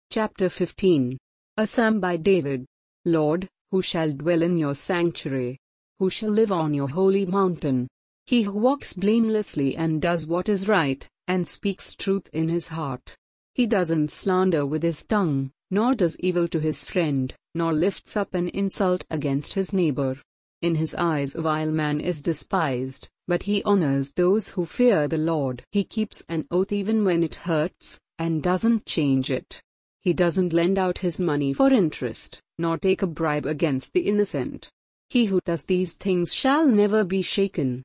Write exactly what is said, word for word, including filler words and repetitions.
Chapter fifteen. A Psalm by David. Lord, who shall dwell in your sanctuary? Who shall live on your holy mountain? He who walks blamelessly and does what is right, and speaks truth in his heart. He doesn't slander with his tongue, nor does evil to his friend, nor lifts up an insult against his neighbor. In his eyes a vile man is despised, but he honors those who fear the Lord. He keeps an oath even when it hurts, and doesn't change it. He doesn't lend out his money for interest, nor take a bribe against the innocent. He who does these things shall never be shaken.